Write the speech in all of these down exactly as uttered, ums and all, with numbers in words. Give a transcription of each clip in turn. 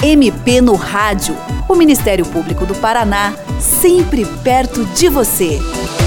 M P no Rádio. O Ministério Público do Paraná, sempre perto de você.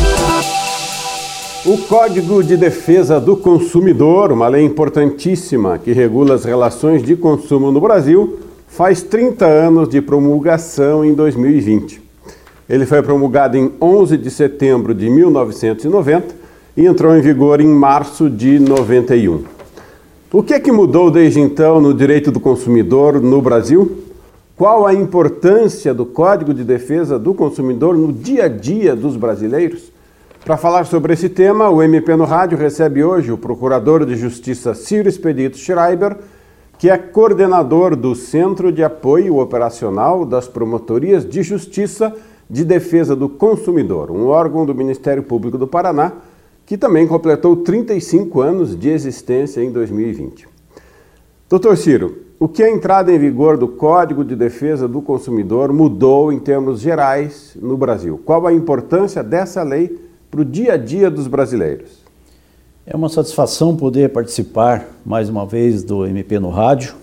O Código de Defesa do Consumidor, uma lei importantíssima que regula as relações de consumo no Brasil, faz trinta anos de promulgação em dois mil e vinte. Ele foi promulgado em onze de setembro de mil novecentos e noventa e entrou em vigor em março de noventa e um. O que é que mudou desde então no direito do consumidor no Brasil? Qual a importância do Código de Defesa do Consumidor no dia a dia dos brasileiros? Para falar sobre esse tema, o M P no Rádio recebe hoje o Procurador de Justiça Ciro Expedito Schreiber, que é coordenador do Centro de Apoio Operacional das Promotorias de Justiça de Defesa do Consumidor, um órgão do Ministério Público do Paraná, que também completou trinta e cinco anos de existência em dois mil e vinte. doutor Ciro, o que a entrada em vigor do Código de Defesa do Consumidor mudou em termos gerais no Brasil? Qual a importância dessa lei para o dia a dia dos brasileiros? É uma satisfação poder participar mais uma vez do M P no Rádio.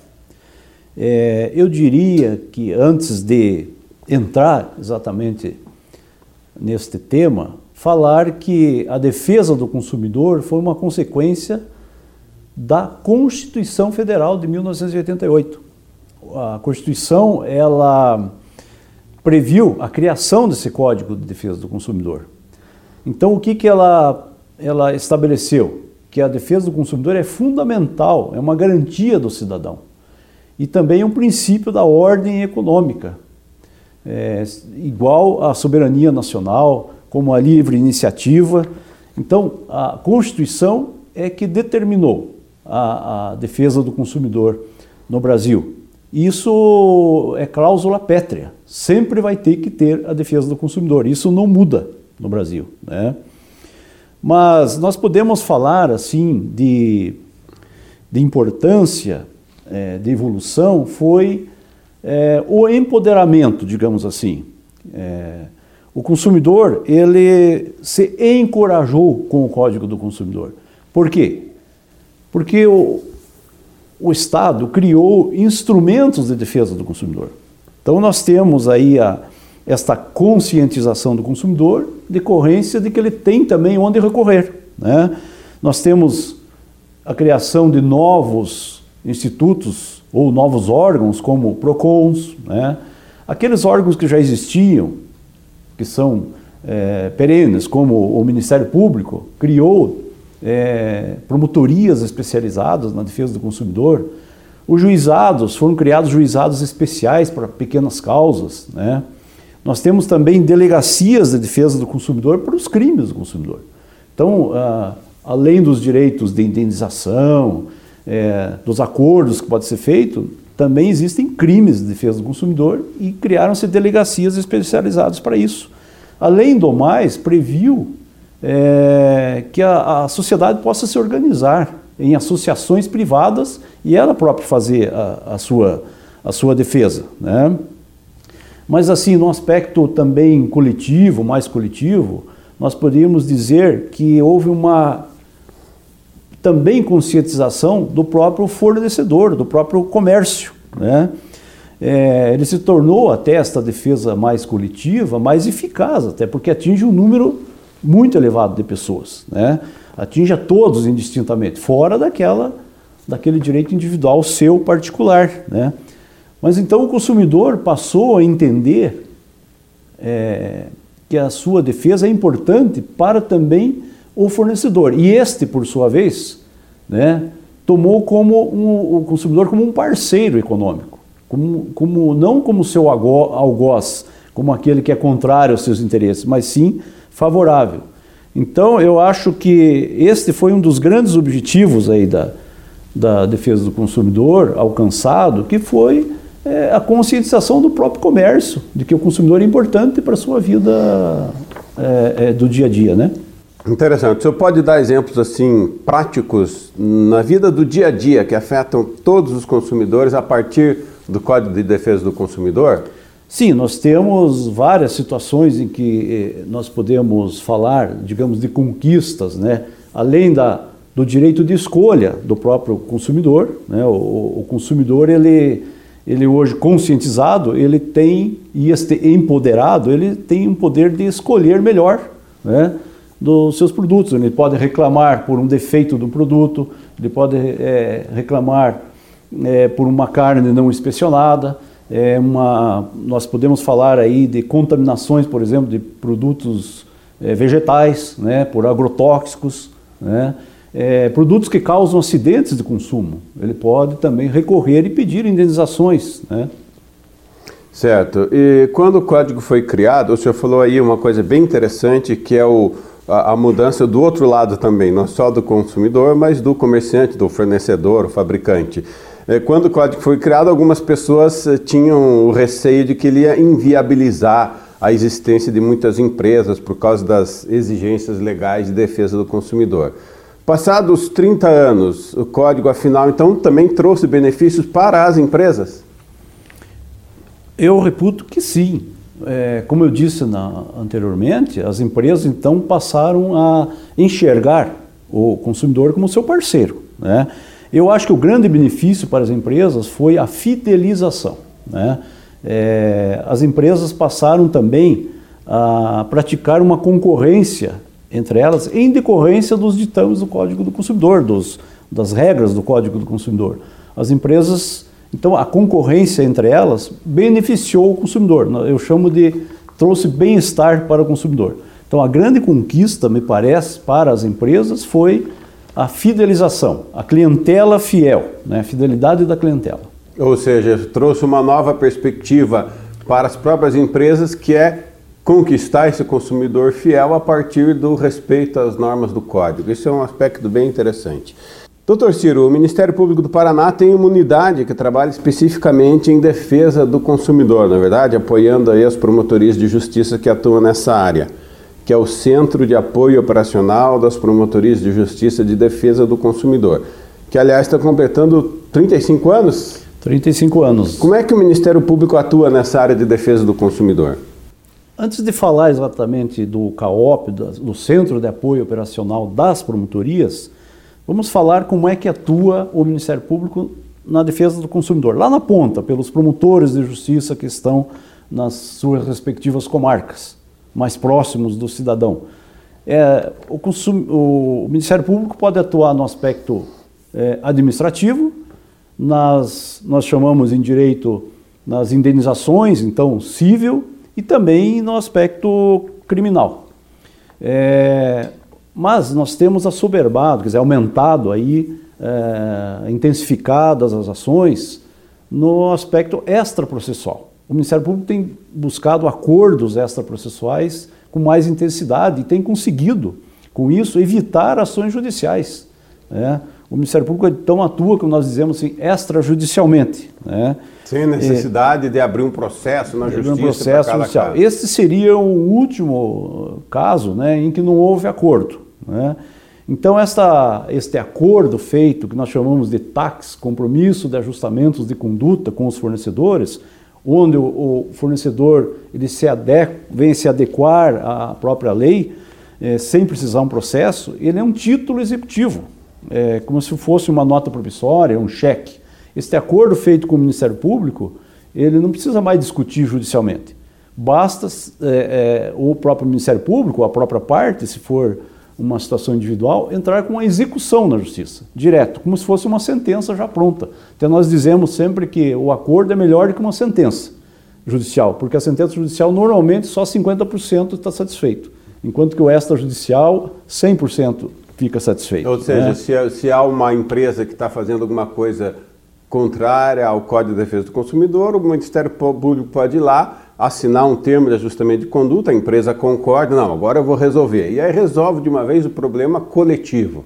É, eu diria que antes de entrar exatamente neste tema, falar que a defesa do consumidor foi uma consequência da Constituição Federal de mil novecentos e oitenta e oito. A Constituição, ela previu a criação desse Código de Defesa do Consumidor. Então, o que, que ela, ela estabeleceu? Que a defesa do consumidor é fundamental, é uma garantia do cidadão. E também um princípio da ordem econômica, é, igual à soberania nacional, como a livre iniciativa. Então, a Constituição é que determinou a, a defesa do consumidor no Brasil. Isso é cláusula pétrea, sempre vai ter que ter a defesa do consumidor, isso não muda no Brasil, né? Mas nós podemos falar assim de, de importância, é, de evolução, foi é, o empoderamento, digamos assim. É, o consumidor, ele se encorajou com o Código do Consumidor. Por quê? Porque o, o Estado criou instrumentos de defesa do consumidor. Então nós temos aí a esta conscientização do consumidor, decorrência de que ele tem também onde recorrer, né? Nós temos a criação de novos institutos ou novos órgãos, como PROCONs, né? Aqueles órgãos que já existiam, que são é, perenes, como o Ministério Público, criou é, promotorias especializadas na defesa do consumidor. Os juizados, foram criados juizados especiais para pequenas causas, né? Nós temos também delegacias de defesa do consumidor para os crimes do consumidor. Então, ah, além dos direitos de indenização, é, dos acordos que pode ser feito, também existem crimes de defesa do consumidor e criaram-se delegacias especializadas para isso. Além do mais, previu é, que a, a sociedade possa se organizar em associações privadas e ela própria fazer a, a, sua, a sua defesa, né? Mas assim, no aspecto também coletivo, mais coletivo, nós poderíamos dizer que houve uma também conscientização do próprio fornecedor, do próprio comércio, né? É, ele se tornou até esta defesa mais coletiva, mais eficaz, até porque atinge um número muito elevado de pessoas, né? Atinge a todos indistintamente, fora daquela, daquele direito individual seu particular, né? Mas então o consumidor passou a entender é, que a sua defesa é importante para também o fornecedor. E este, por sua vez, né, tomou como um, o consumidor como um parceiro econômico, como, como, não como seu algoz, como aquele que é contrário aos seus interesses, mas sim favorável. Então eu acho que este foi um dos grandes objetivos aí da, da defesa do consumidor alcançado, que foi é, a conscientização do próprio comércio, de que o consumidor é importante para a sua vida é, é, do dia a dia, né? Interessante. O senhor pode dar exemplos assim práticos na vida do dia a dia que afetam todos os consumidores a partir do Código de Defesa do Consumidor? Sim, nós temos várias situações em que eh, nós podemos falar, digamos, de conquistas, né? Além da, do direito de escolha do próprio consumidor, né? O, o consumidor ele, ele hoje conscientizado, ele tem, e este empoderado, ele tem um poder de escolher melhor, né, dos seus produtos. Ele pode reclamar por um defeito do produto, ele pode é, reclamar é, por uma carne não inspecionada, é uma, nós podemos falar aí de contaminações, por exemplo, de produtos é, vegetais, né, por agrotóxicos, né, é, produtos que causam acidentes de consumo. Ele pode também recorrer e pedir indenizações, né? Certo. E quando o código foi criado, o senhor falou aí uma coisa bem interessante, que é o, a, a mudança do outro lado também, não só do consumidor, mas do comerciante, do fornecedor, o fabricante. Quando o código foi criado, algumas pessoas tinham o receio de que ele ia inviabilizar a existência de muitas empresas por causa das exigências legais de defesa do consumidor. Passados trinta anos, o código, afinal, então, também trouxe benefícios para as empresas? Eu reputo que sim. É, como eu disse na, anteriormente, as empresas, então, passaram a enxergar o consumidor como seu parceiro, né? Eu acho que o grande benefício para as empresas foi a fidelização, né? É, as empresas passaram também a praticar uma concorrência entre elas em decorrência dos ditames do Código do Consumidor, dos, das regras do Código do Consumidor. As empresas, então a concorrência entre elas beneficiou o consumidor, eu chamo de trouxe bem-estar para o consumidor. Então a grande conquista, me parece, para as empresas foi a fidelização, a clientela fiel, né? A fidelidade da clientela. Ou seja, trouxe uma nova perspectiva para as próprias empresas, que é conquistar esse consumidor fiel a partir do respeito às normas do Código. Isso é um aspecto bem interessante. doutor Ciro, o Ministério Público do Paraná tem uma unidade que trabalha especificamente em defesa do consumidor, na verdade, apoiando aí as promotorias de justiça que atuam nessa área, que é o Centro de Apoio Operacional das Promotorias de Justiça de Defesa do Consumidor, que, aliás, está completando trinta e cinco anos? trinta e cinco anos. Como é que o Ministério Público atua nessa área de defesa do consumidor? Antes de falar exatamente do CAOP, do Centro de Apoio Operacional das Promotorias, vamos falar como é que atua o Ministério Público na defesa do consumidor. Lá na ponta, pelos promotores de justiça que estão nas suas respectivas comarcas, mais próximos do cidadão. É, o, consum, o Ministério Público pode atuar no aspecto é, administrativo, nas, nós chamamos em direito nas indenizações, então civil, e também no aspecto criminal. É, mas nós temos assoberbado, quer dizer, aumentado aí, é, intensificadas as ações no aspecto extraprocessual. O Ministério Público tem buscado acordos extraprocessuais com mais intensidade e tem conseguido, com isso, evitar ações judiciais, né? O Ministério Público então atua, como nós dizemos assim, extrajudicialmente, né? Sem necessidade é, de abrir um processo na justiça. Um processo judicial. Caso. Este seria o último caso, né, em que não houve acordo, né? Então esta, este acordo feito, que nós chamamos de T A C, Compromisso de Ajustamentos de Conduta com os Fornecedores, onde o, o fornecedor ele se adequa, vem se adequar à própria lei, é, sem precisar um processo, ele é um título executivo, é, como se fosse uma nota promissória, um cheque. Este acordo feito com o Ministério Público, ele não precisa mais discutir judicialmente. Basta é, é, o próprio Ministério Público, a própria parte, se for uma situação individual, entrar com uma execução na justiça, direto, como se fosse uma sentença já pronta. Então nós dizemos sempre que o acordo é melhor do que uma sentença judicial, porque a sentença judicial normalmente só cinquenta por cento está satisfeito, enquanto que o extrajudicial cem por cento fica satisfeito. Ou seja, né? se, se há uma empresa que está fazendo alguma coisa contrária ao Código de Defesa do Consumidor, o Ministério Público pode ir lá, assinar um termo de ajustamento de conduta, a empresa concorda, não, agora eu vou resolver. E aí resolve de uma vez o problema coletivo.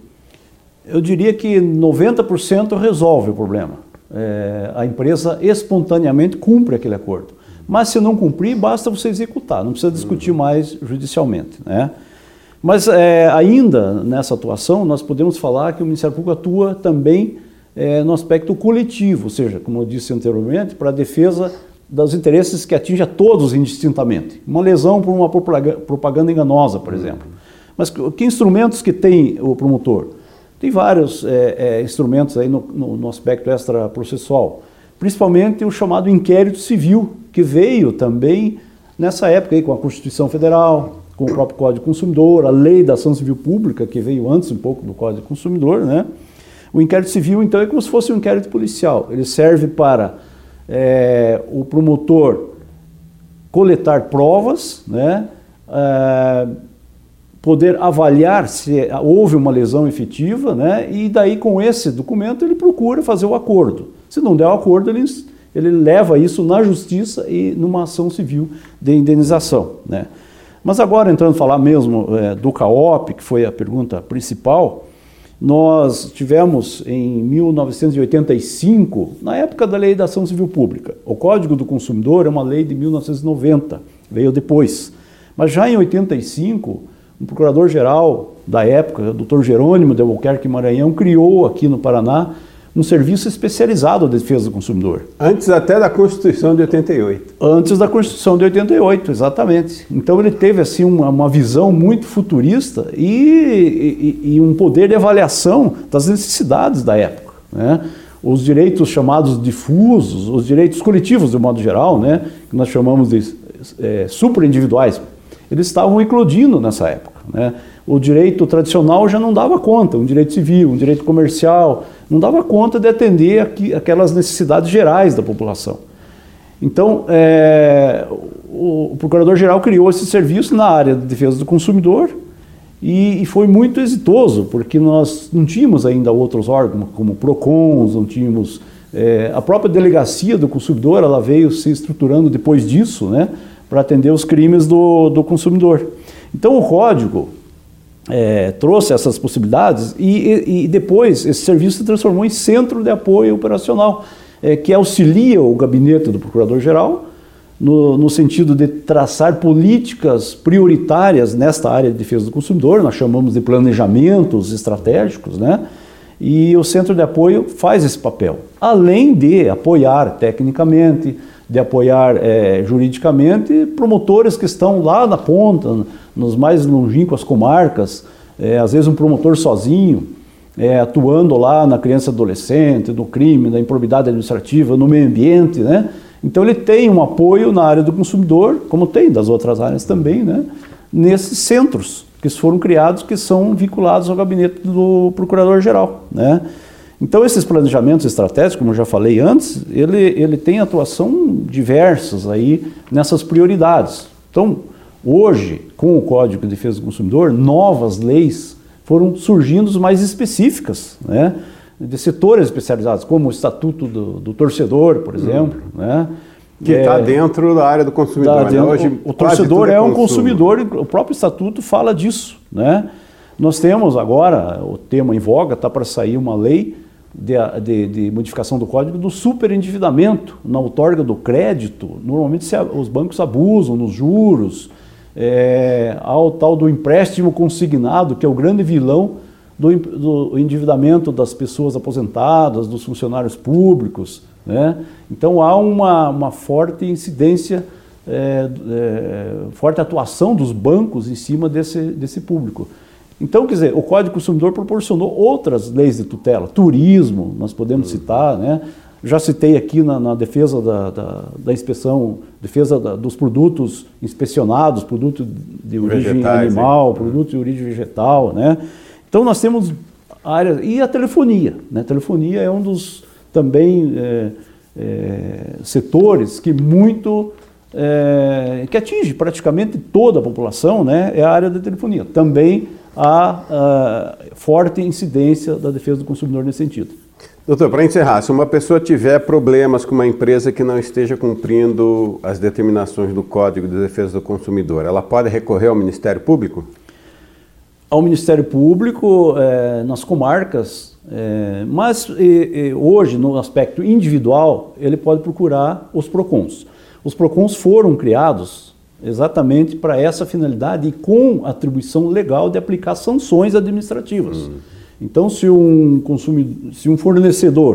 Eu diria que noventa por cento resolve o problema. É, a empresa espontaneamente cumpre aquele acordo. Mas se não cumprir, basta você executar, não precisa discutir uhum. mais judicialmente, né? Mas é, ainda nessa atuação, nós podemos falar que o Ministério Público atua também é, no aspecto coletivo, ou seja, como eu disse anteriormente, para a defesa dos interesses que atinge a todos indistintamente. Uma lesão por uma propaganda enganosa, por exemplo. Mas que instrumentos que tem o promotor? Tem vários é, é, instrumentos aí no, no, no aspecto extraprocessual. principalmente o chamado inquérito civil, que veio também nessa época aí, com a Constituição Federal, com o próprio Código do Consumidor, a Lei da Ação Civil Pública, que veio antes um pouco do Código do Consumidor, né? O inquérito civil, então, é como se fosse um inquérito policial. Ele serve para é, o promotor coletar provas, né? É, poder avaliar se houve uma lesão efetiva, né? E daí, com esse documento, ele procura fazer o acordo. Se não der o acordo, ele, ele leva isso na justiça e numa ação civil de indenização, né? Mas agora, entrando a falar mesmo é, do CAOP, que foi a pergunta principal, nós tivemos em mil novecentos e oitenta e cinco, na época da Lei da Ação Civil Pública. O Código do Consumidor é uma lei de mil novecentos e noventa, veio depois. Mas já em oitenta e cinco, o procurador-geral da época, o doutor Jerônimo de Albuquerque Maranhão, criou aqui no Paraná um serviço especializado de defesa do consumidor. Antes até da Constituição de oitenta e oito. Antes da Constituição de oitenta e oito, exatamente. Então ele teve assim uma, uma visão muito futurista e, e, e um poder de avaliação das necessidades da época, né? Os direitos chamados difusos, os direitos coletivos de modo geral, né? Que nós chamamos de é, superindividuais, eles estavam eclodindo nessa época, né? O direito tradicional já não dava conta, um direito civil, um direito comercial, não dava conta de atender aqui, aquelas necessidades gerais da população. Então, é, o, o Procurador-Geral criou esse serviço na área de defesa do consumidor e, e foi muito exitoso, porque nós não tínhamos ainda outros órgãos, como PROCONs, não tínhamos... É, a própria Delegacia do Consumidor, ela veio se estruturando depois disso, né, para atender os crimes do, do consumidor. Então, o Código... É, trouxe essas possibilidades e, e, e depois esse serviço se transformou em centro de apoio operacional, é, que auxilia o gabinete do Procurador-Geral no, no sentido de traçar políticas prioritárias nesta área de defesa do consumidor, nós chamamos de planejamentos estratégicos, né? E o centro de apoio faz esse papel, além de apoiar tecnicamente, de apoiar é, juridicamente promotores que estão lá na ponta, nos mais longínquas comarcas, é, às vezes um promotor sozinho, é, atuando lá na criança e adolescente, no crime, na improbidade administrativa, no meio ambiente, né? Então ele tem um apoio na área do consumidor, como tem das outras áreas também, né? Nesses centros que foram criados, que são vinculados ao gabinete do Procurador-Geral, né? Então, esses planejamentos estratégicos, como eu já falei antes, ele, ele tem atuação diversas aí nessas prioridades. Então, hoje, com o Código de Defesa do Consumidor, novas leis foram surgindo mais específicas, né, de setores especializados, como o Estatuto do, do Torcedor, por exemplo, hum. né, que está é, dentro da área do consumidor. Dentro, né? Hoje, o, o torcedor é, é um consumidor, e o próprio Estatuto fala disso, né? Nós temos agora, o tema em voga, está para sair uma lei de, de, de modificação do Código do superendividamento. Na outorga do crédito, normalmente se, os bancos abusam nos juros, é, ao tal do empréstimo consignado, que é o grande vilão do, do endividamento das pessoas aposentadas, dos funcionários públicos, né? Então há uma, uma forte incidência, é, é, forte atuação dos bancos em cima desse, desse público. Então, quer dizer, o Código do Consumidor proporcionou outras leis de tutela, turismo, nós podemos citar, né? Já citei aqui na, na defesa da, da, da inspeção, defesa da, dos produtos inspecionados, produto de origem Vegetais, animal, hein? Produto de origem vegetal, né? Então nós temos áreas, e a telefonia, né? A telefonia é um dos também é, é, setores que muito, é, que atinge praticamente toda a população, né? É a área da telefonia. Também há a forte incidência da defesa do consumidor nesse sentido. Doutor, para encerrar, se uma pessoa tiver problemas com uma empresa que não esteja cumprindo as determinações do Código de Defesa do Consumidor, ela pode recorrer ao Ministério Público? Ao Ministério Público, é, nas comarcas, é, mas e, e, hoje, no aspecto individual, ele pode procurar os PROCONs. Os PROCONs foram criados exatamente para essa finalidade e com atribuição legal de aplicar sanções administrativas. Hum. Então, se um, consumidor, se um fornecedor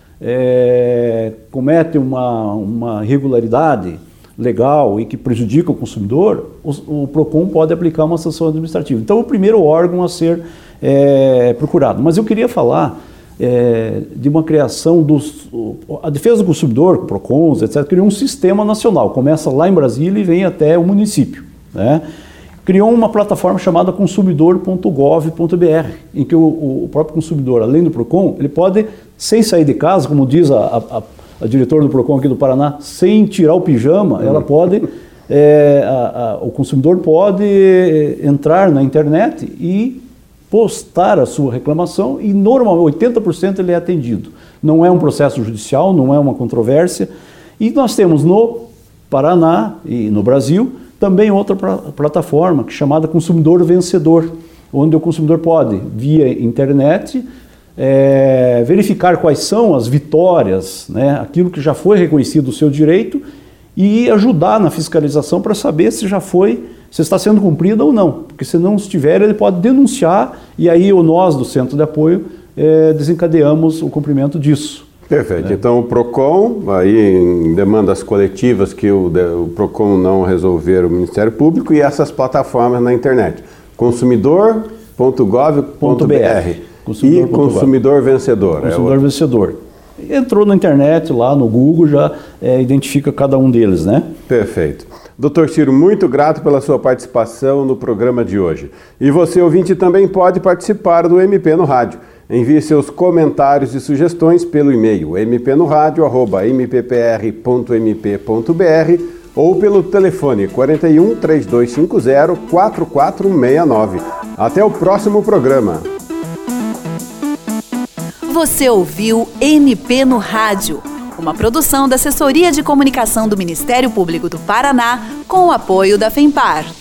é, comete uma, uma irregularidade legal e que prejudica o consumidor, o, o PROCON pode aplicar uma sanção administrativa. Então, o primeiro órgão a ser é, procurado. Mas eu queria falar é, de uma criação dos... A defesa do consumidor, PROCONs, etcétera, criou um sistema nacional, começa lá em Brasília e vem até o município, né? Criou uma plataforma chamada consumidor ponto gov ponto b r, em que o, o próprio consumidor, além do PROCON, ele pode, sem sair de casa, como diz a, a, a diretora do PROCON aqui do Paraná, sem tirar o pijama, ela pode, é, a, a, o consumidor pode entrar na internet e postar a sua reclamação e normalmente oitenta por cento ele é atendido. Não é um processo judicial, não é uma controvérsia. E nós temos no Paraná e no Brasil também outra plataforma que é chamada Consumidor Vencedor, onde o consumidor pode, via internet, é, verificar quais são as vitórias, né, aquilo que já foi reconhecido o seu direito e ajudar na fiscalização para saber se já foi, se está sendo cumprida ou não. Porque se não estiver, ele pode denunciar e aí nós do Centro de Apoio é, desencadeamos o cumprimento disso. Perfeito. É. Então o PROCON, aí em demandas coletivas que o, o PROCON não resolver, o Ministério Público, e essas plataformas na internet. consumidor ponto gov ponto b r e Consumidor Vencedor. Consumidor é o... Vencedor. Entrou na internet, lá no Google, já é, identifica cada um deles, né? Perfeito. doutor Ciro, muito grato pela sua participação no programa de hoje. E você, ouvinte, também pode participar do M P no Rádio. Envie seus comentários e sugestões pelo e-mail m p no rádio arroba m p p r ponto m p ponto b r ou pelo telefone quarenta e um, trinta e dois cinquenta, quatro quatro seis nove. Até o próximo programa. Você ouviu M P no Rádio, uma produção da Assessoria de Comunicação do Ministério Público do Paraná com o apoio da FEMPAR.